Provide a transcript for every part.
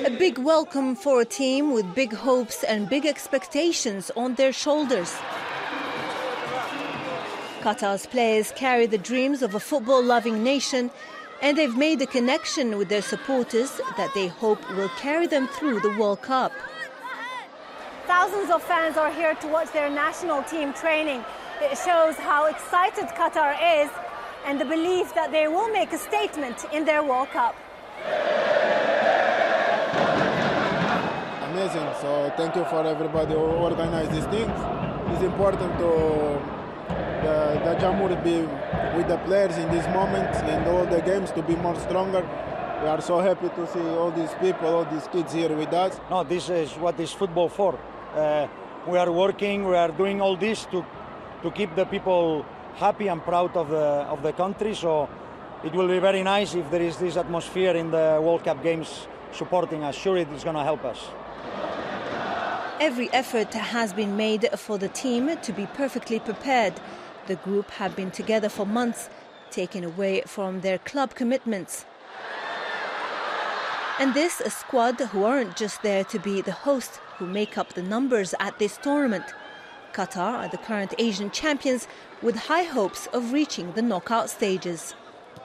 A big welcome for a team with big hopes and big expectations on their shoulders. Qatar's players carry the dreams of a football-loving nation, and they've made a connection with their supporters that they hope will carry them through the World Cup. Thousands of fans are here to watch their national team training. It shows how excited Qatar is and the belief that they will make a statement in their World Cup. Amazing, so thank you for everybody who organized these things. It's important to the Jamhur be with the players in these moments and all the games to be more stronger. We are so happy to see all these people, all these kids here with us. No, this is what is football for. We are working, we are doing all this to keep the people happy and proud of the country. So it will be very nice if there is this atmosphere in the World Cup games supporting us. Sure, it is going to help us. Every effort has been made for the team to be perfectly prepared. The group have been together for months, taken away from their club commitments. And this a squad who aren't just there to be the host, who make up the numbers at this tournament. Qatar are the current Asian champions with high hopes of reaching the knockout stages.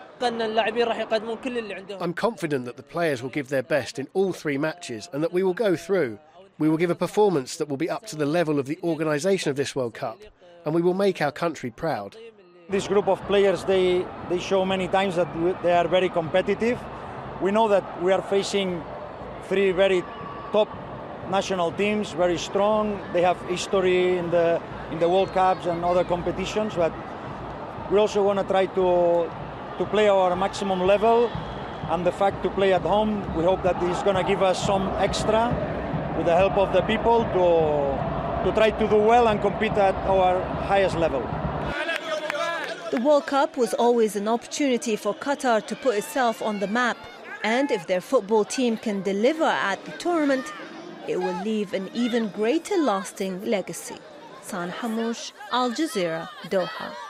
I'm confident that the players will give their best in all three matches and that we will go through. We will give a performance that will be up to the level of the organisation of this World Cup, and we will make our country proud. This group of players, they show many times that they are very competitive. We know that we are facing three very top national teams, very strong. They have history in the World Cups and other competitions, but we also want to try to play our maximum level, and the fact to play at home, we hope that this is going to give us some extra with the help of the people to try to do well and compete at our highest level. The World Cup was always an opportunity for Qatar to put itself on the map, and if their football team can deliver at the tournament, it will leave an even greater lasting legacy. San Hamouche, Al Jazeera, Doha.